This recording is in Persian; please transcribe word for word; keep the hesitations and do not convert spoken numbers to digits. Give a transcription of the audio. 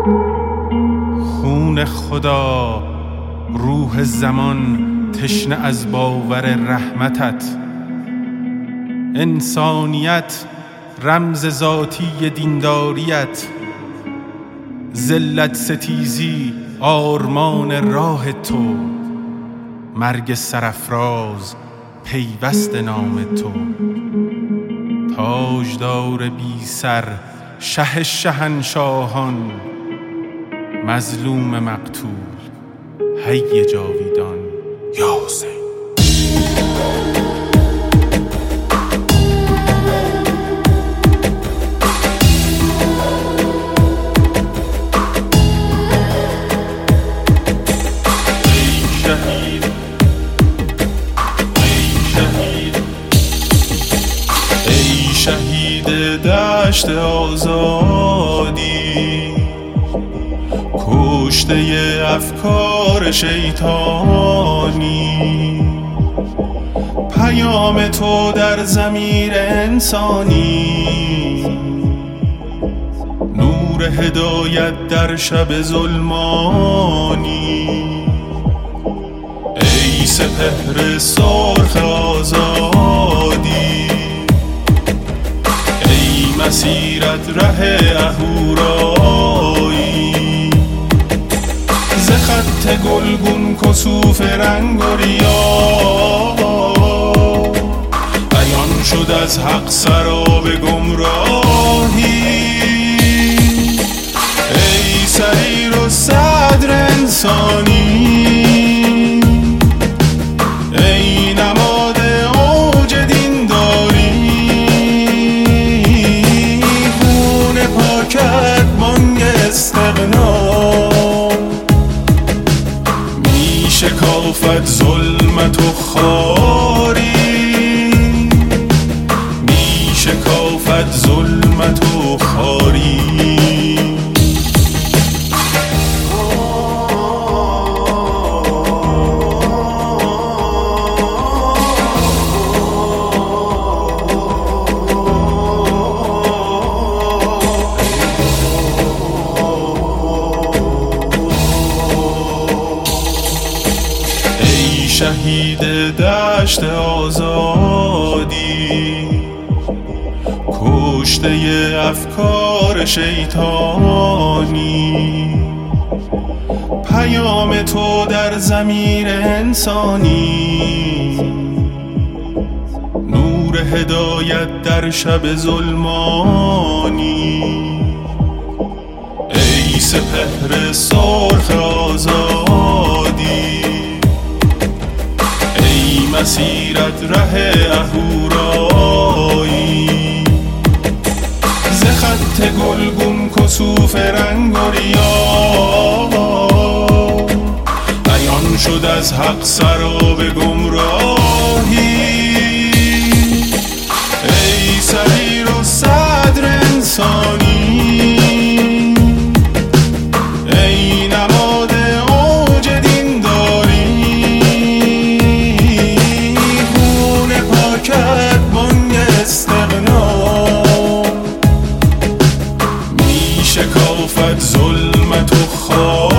خون خدا روح زمان تشنه از باور رحمتت. انسانیت رمز ذاتی دینداریت. ذلت ستیزی آرمان راه تو. مرگ سرافراز پیوست نام تو. تاجدار بی سر شه شهنشاهان. مظلوم مقتول حی جاویدان یا حسین. شهید دشت آزادی، کشته افکار شیطانی. پیام تو در ضمیر انسانی، نور هدایت در شب ظلمانی. ای سپهر سرخ آزادی، مسیرت ره اهورایی. ز خط گلگون کسوف رنگ و ریا، بیان شد از حق سراب گمراهی. ای سریر و صدر انسانی، ای نماد اوج دینداری. پاکت بانگ استغنا، می شکافت ظلمت و خواری. می شکافت ظلمت و خواری. شهید دشت آزادی، کشته افکار شیطانی. پیام تو در ضمیر انسانی، نور هدایت در شب ظلمانی. ای سپهر سرخ آزادی، مسیرت ره اهورایی. ز خط گلگون کسوف رنگ و ریا، بیان شد از حق سراب گمراهی. ای سریر و صدر انسانی، ای نماد اوج دینداری. پاکت بانگ استغنا، می شکافت ظلمت و خواب.